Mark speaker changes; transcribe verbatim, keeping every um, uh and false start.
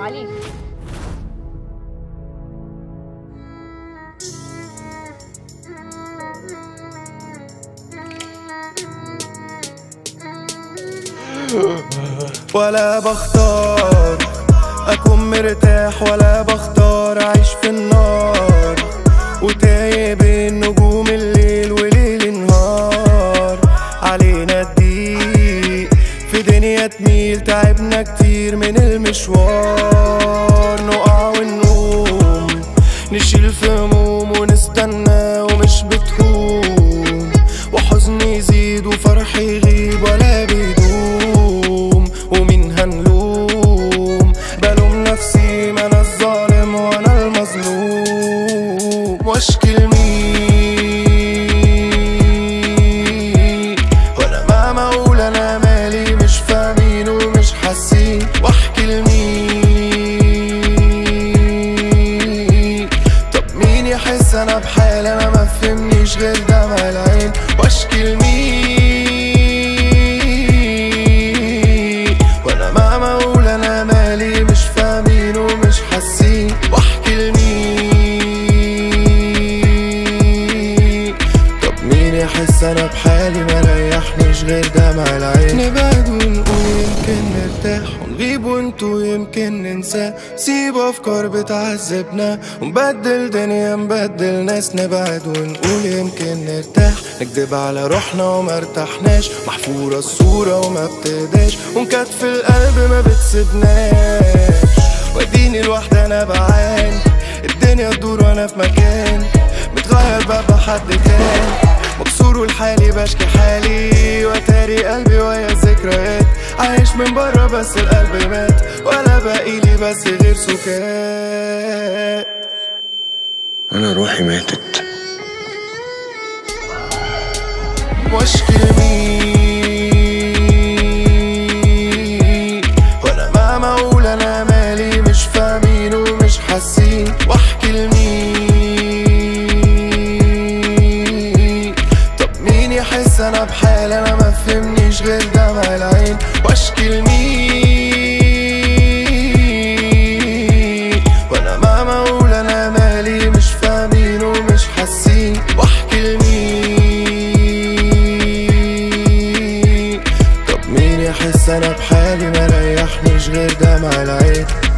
Speaker 1: عليك.
Speaker 2: ولا بختار أكون مرتاح، ولا بختار أعيش في النار وتايه بين نجوم الليل وليل نهار. علينا الضيق في دنيا تميل، تعبنا كتير من المشوار. نقع ونقوم نشيل في هموم ونستنى ومش بتقوم، وحزن يزيد وفرح يغيب ولا بيدوم. ومين هنلوم؟ بلوم نفسي، ما انا الظالم وانا المظلوم. واشكي لمين وانا مهما اقول انا مالي، مش فاهمين ومش حاسين. واحكي لمين؟ طب مين يحس انا بحالي؟ انا ما فهمنيش غير دمع العين. واشكي لمين وانا مهما اقول انا مالي، مش فاهمين ومش حاسين. واحكي لمين؟ طب مين يحس انا بحالي؟ ما ريحنيش غير دمع العين. نبعد ونقول يمكن نرتاح، ونغيب وانتو يمكن ننسى. سيب افكار بتعذبنا ونبدل دنيا نبدل ناس. نبعد ونقول يمكن نرتاح، نكدب على روحنا وما ارتحناش. محفورة الصورة وما بتهداش، ونكتف القلب ما بتسيبناش. واديني لوحدي انا بعاني، الدنيا تدور وانا في مكان متغير بقى حد تاني. مكسور والحالي بشكي حالي، واتاري قلبي ويا ذكريات. عايش من بره بس القلب مات، ولا باقيلي بس غير سكات.
Speaker 3: انا روحي ماتت.
Speaker 2: واشكي لمين وانا مهما اقول انا مالي، مش فاهمين ومش حاسين. واحكي لمين؟ طب مين يحس انا بحالي؟ انا ما فهمنيش غير دمع العين. واشكي لمين وانا مهما اقول انا مالي، مش فاهمين ومش حاسين. واحكي لمين؟ طب مين يحس انا بحالي؟ ما ريحنيش غير دمع العين.